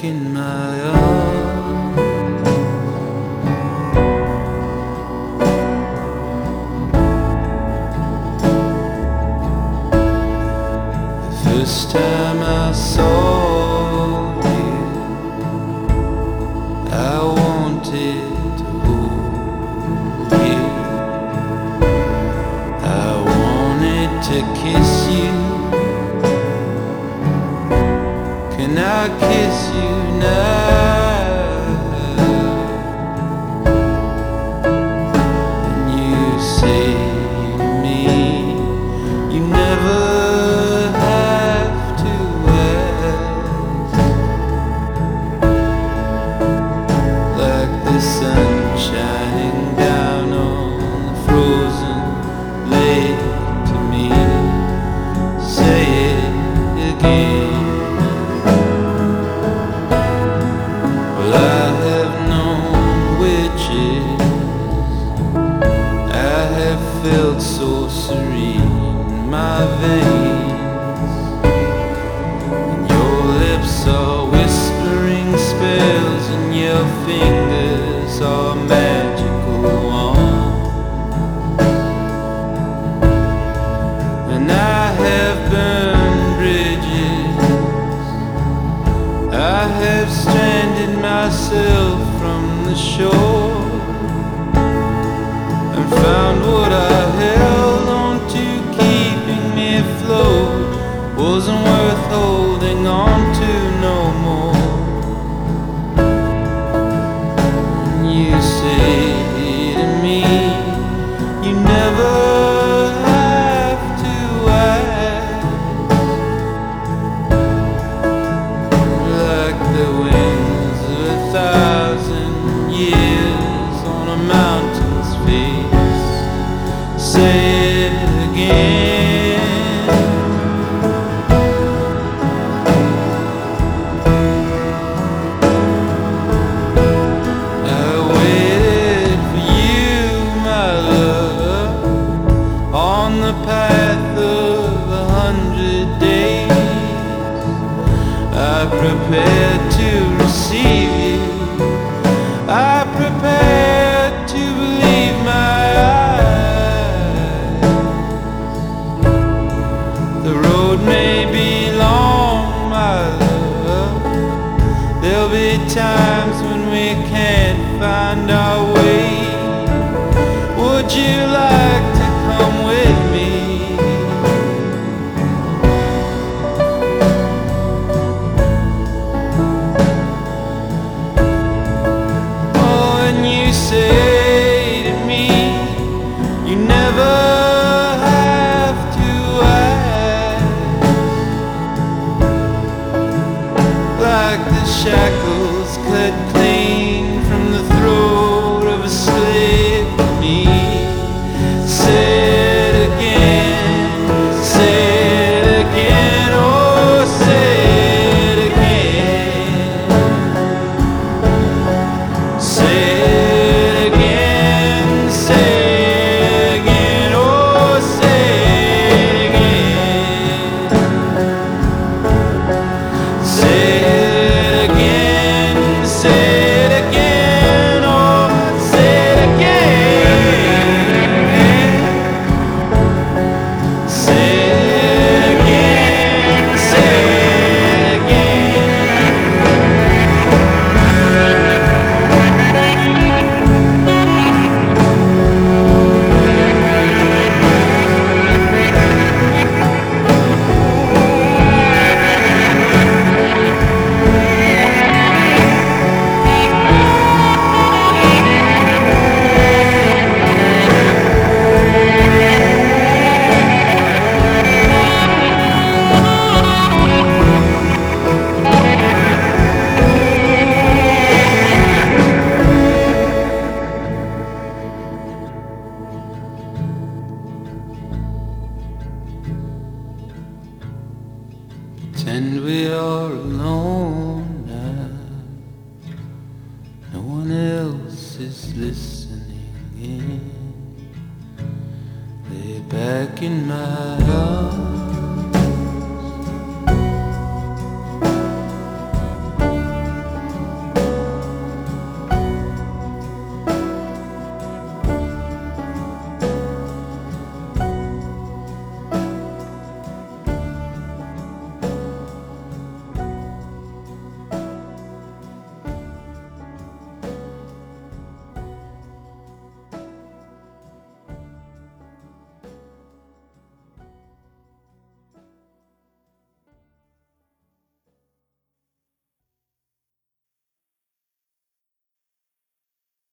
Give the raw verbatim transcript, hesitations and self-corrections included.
in my arms. The first time I saw you, I wanted to hold you. I wanted to kiss you. Can I kiss you now? And you say to me, you never have to ask. Like the sun shining down on the frozen lake to me. Say it again. Felt so serene in my veins, and your lips are whispering spells, and your fingers are magical wands. And I have burned bridges, I have stranded myself from the shore, found what I held on to, keeping me afloat, wasn't worth holding on to no more. And you say to me, you never have to ask. Like the winds of a thousand years on a mountain's face. Say it again. I waited for you, my love, on the path of a hundred days. I prepared to receive you, I prepared to believe my eyes. The road may be long, my love, there'll be times when we can't find our way. Would you like to come with me? Oh, and you say to me, you never shackles cut clean from the throat of a slave to me. Say it again, say it again, oh say it again. Say it again, say it again, oh say it again. Say pretend we are alone now, no one else is listening in. Lay back in my arms.